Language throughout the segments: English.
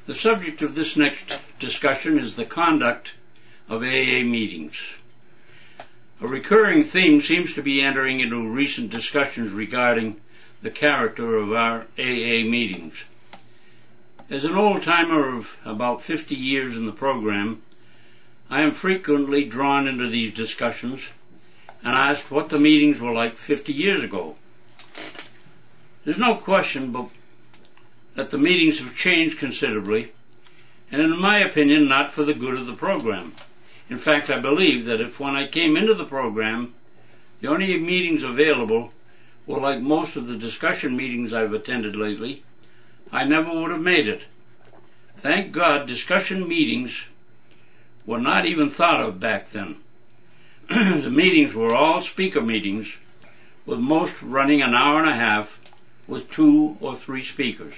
The subject of this next discussion is the conduct of AA meetings. A recurring theme seems to be entering into recent discussions regarding the character of our AA meetings. As an old-timer of about 50 years in the program, I am frequently drawn into these discussions and asked what the meetings were like 50 years ago. There's no question but that the meetings have changed considerably, and in my opinion, not for the good of the program. In fact, I believe that if when I came into the program, the only meetings available were like most of the discussion meetings I've attended lately, I never would have made it. Thank God discussion meetings were not even thought of back then. The meetings were all speaker meetings, with most running an hour and a half with 2 or 3 speakers.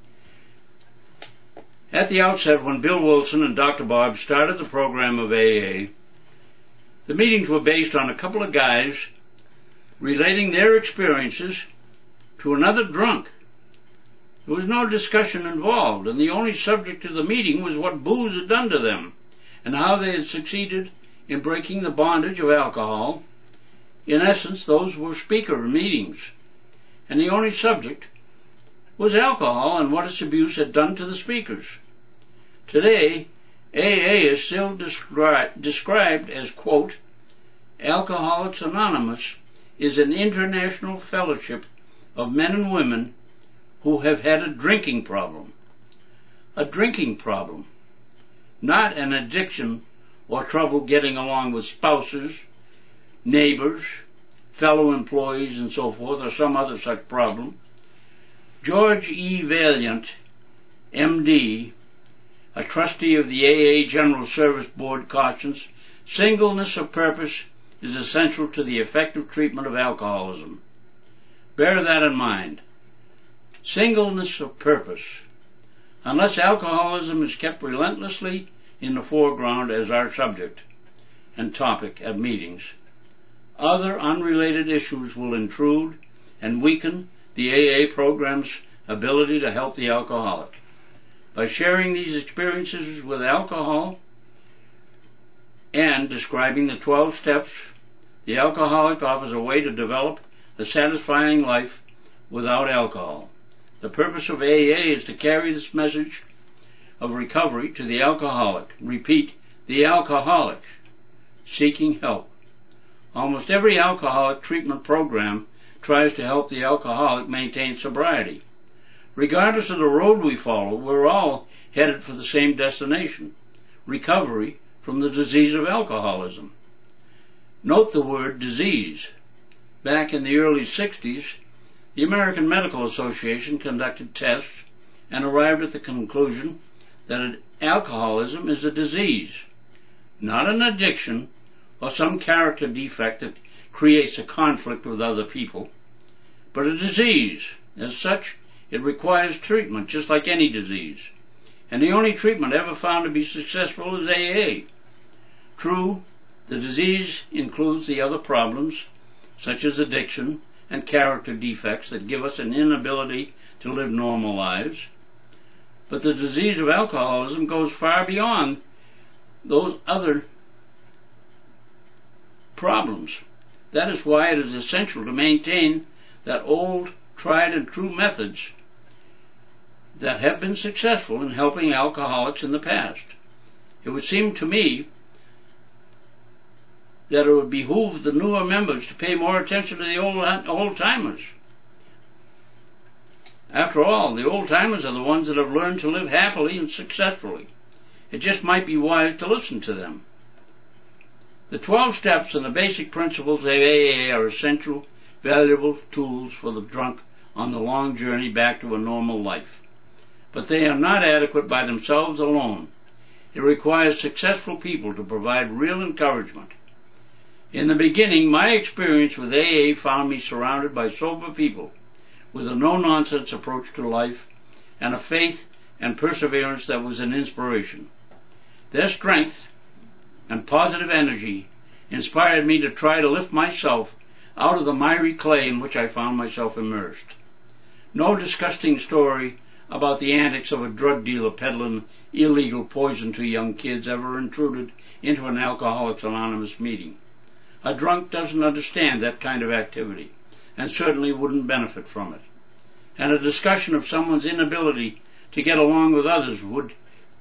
At the outset, when Bill Wilson and Dr. Bob started the program of AA, the meetings were based on a couple of guys relating their experiences to another drunk. There was no discussion involved, and the only subject of the meeting was what booze had done to them and how they had succeeded in breaking the bondage of alcohol. In essence, those were speaker meetings, and the only subject was alcohol and what its abuse had done to the speakers. Today, AA is still described as, quote, Alcoholics Anonymous is an international fellowship of men and women who have had a drinking problem. A drinking problem, not an addiction or trouble getting along with spouses, neighbors, fellow employees, and so forth, or some other such problem. George E. Valiant, M.D., a trustee of the AA General Service Board, cautions, singleness of purpose is essential to the effective treatment of alcoholism. Bear that in mind. Singleness of purpose. Unless alcoholism is kept relentlessly in the foreground as our subject and topic at meetings, other unrelated issues will intrude and weaken the AA program's ability to help the alcoholic. By sharing these experiences with alcohol and describing the 12 steps, the alcoholic offers a way to develop a satisfying life without alcohol. The purpose of AA is to carry this message of recovery to the alcoholic. Repeat, the alcoholic seeking help. Almost every alcoholic treatment program tries to help the alcoholic maintain sobriety. Regardless of the road we follow, we're all headed for the same destination, recovery from the disease of alcoholism. Note the word disease. Back in the early 60s, the American Medical Association conducted tests and arrived at the conclusion that alcoholism is a disease, not an addiction or some character defect that creates a conflict with other people, but a disease. As such, it requires treatment, just like any disease. And the only treatment ever found to be successful is AA. True, the disease includes the other problems, such as addiction and character defects that give us an inability to live normal lives. But the disease of alcoholism goes far beyond those other problems. That is why it is essential to maintain that old, tried and true methods that have been successful in helping alcoholics in the past. It would seem to me that it would behoove the newer members to pay more attention to the old-timers. After all, the old-timers are the ones that have learned to live happily and successfully. It just might be wise to listen to them. The 12 steps and the basic principles of AA are essential, valuable tools for the drunk on the long journey back to a normal life. But they are not adequate by themselves alone. It requires successful people to provide real encouragement. In the beginning, my experience with AA found me surrounded by sober people with a no-nonsense approach to life and a faith and perseverance that was an inspiration. Their strength and positive energy inspired me to try to lift myself out of the miry clay in which I found myself immersed. No disgusting story about the antics of a drug dealer peddling illegal poison to young kids ever intruded into an Alcoholics Anonymous meeting. A drunk doesn't understand that kind of activity, and certainly wouldn't benefit from it. And a discussion of someone's inability to get along with others would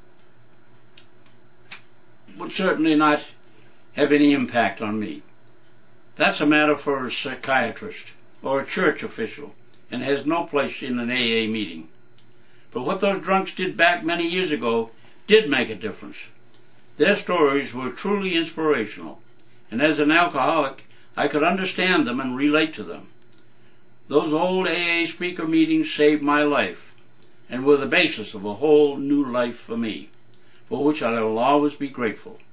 certainly not have any impact on me. That's a matter for a psychiatrist or a church official, and has no place in an AA meeting. But what those drunks did back many years ago did make a difference. Their stories were truly inspirational, and as an alcoholic, I could understand them and relate to them. Those old AA speaker meetings saved my life, and were the basis of a whole new life for me, for which I will always be grateful.